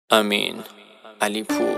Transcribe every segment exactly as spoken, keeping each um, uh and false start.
امین علی پور.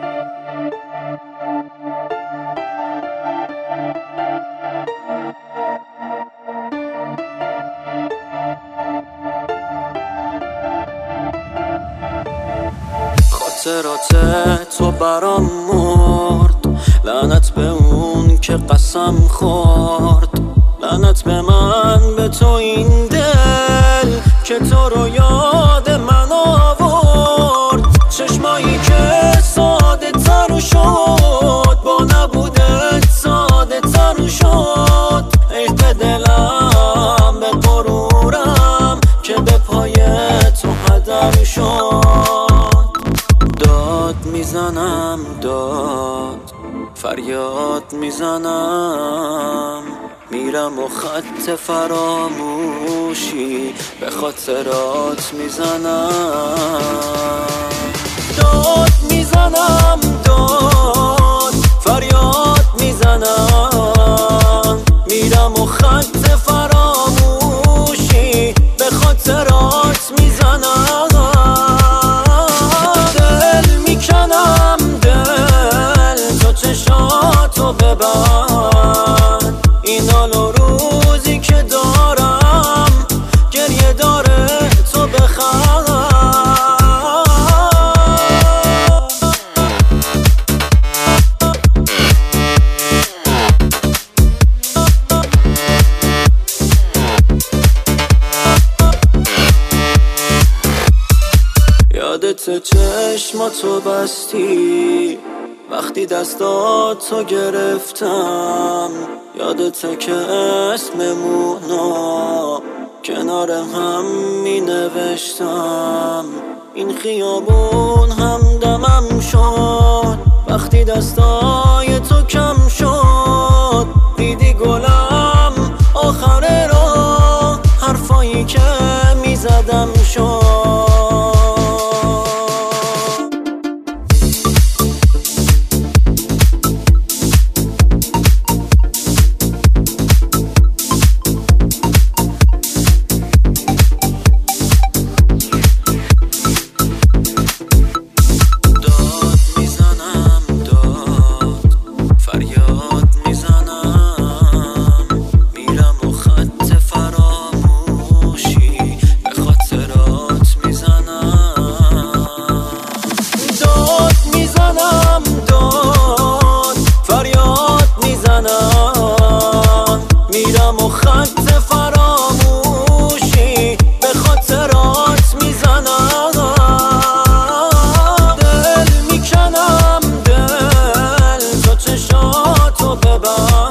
خاطرات تو برام مرد، لعنت به اون که قسم خورد، لعنت به من، به تو این دل که تو رو یاد من آورد. چشمایی که ساده تر شد، با نبودت ساده تر شد. ای به دلم، به غرورم که به پای تو هدر شد. داد میزنم داد، فریاد میزنم، میرم و خط فراموشی به خاطرات میزنم. داد میزنم داد، فریاد میزنم، میرم و خط فراموشی به خاطرات میزنم. دل میکنم دل، تو چشاتو ببند، این حال و روزی که دارم گریه داره تو بخند. یادت چشماتو بستی وقتی دستاتو گرفتم، یادت که اسممونو کنار هم می نوشتم. این خیابون همدمم شد وقتی دستای تو کم شد. دیدی گلم آخر راه، حرفایی که می زدم شد. میرم و خط فراموشی به خاطرات میزنم. دل میکنم دل، تو چشاتو ببند.